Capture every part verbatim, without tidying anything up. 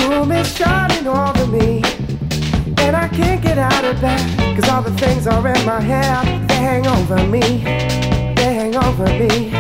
moon is shining over me, and I can't get out of bed, cause all the things are in my head. They hang over me, they hang over me.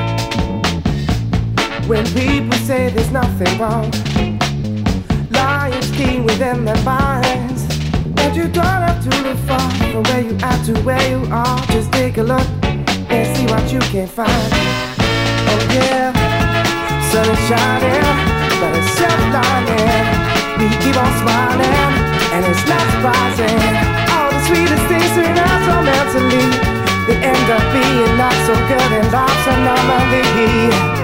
When people say there's nothing wrong, lions keen within their minds, and you don't have to look far from where you are to where you are. Just take a look and see what you can find. Oh yeah, sun is shining, but it's self-blinding. We keep on smiling, and it's not surprising. All the sweetest things turn out so mentally, they end up being not so good in life's anomaly.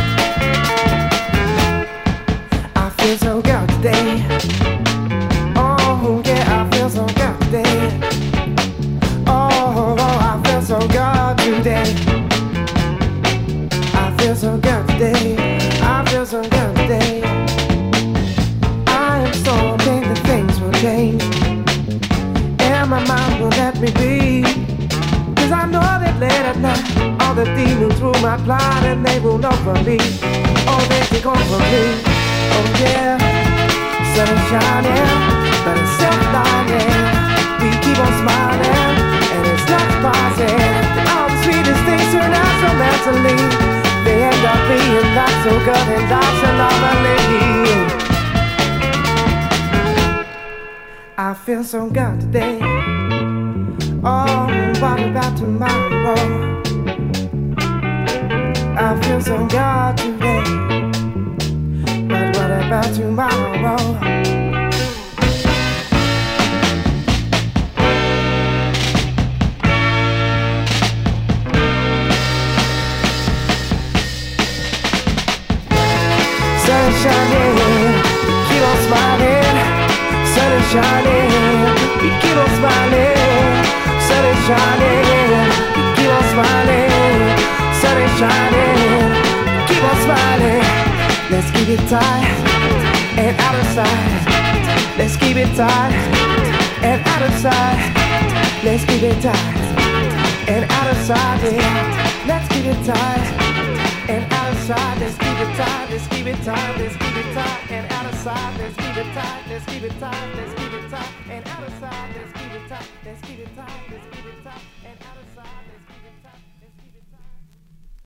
I feel so good today. Oh yeah, I feel so good today. Oh, oh, I feel so good today. I feel so good today. I feel so good today. I am so hoping that things will change, and my mind will let me be. Cause I know that late at night, all the demons through my plot, and they will know from me. Oh, they take over me. Oh yeah, sun is shining, but it's self-blinding. We keep on smiling, and it's not surprising. All the sweetest things turn out so mentally, they end up being not so good, and that's an anomaly. I feel so good today. Oh, what about tomorrow? I feel so good today. But what about tomorrow? Sun is shining, keep on smiling. Sun is shining, we keep on smiling. Sun is shining, we keep on smiling. Sun is shining, keep on smiling. Let's keep it tight and out of sight. Let's keep it tight and out of sight. Let's keep it tight and out of sight. Yeah. Let's keep it tight and out of sight. Let's keep it tight. Let's keep it tight. Let's keep it tight and out of sight. Let's keep it tight. Let's keep it tight. Let's keep it tight and out of sight. Let's keep it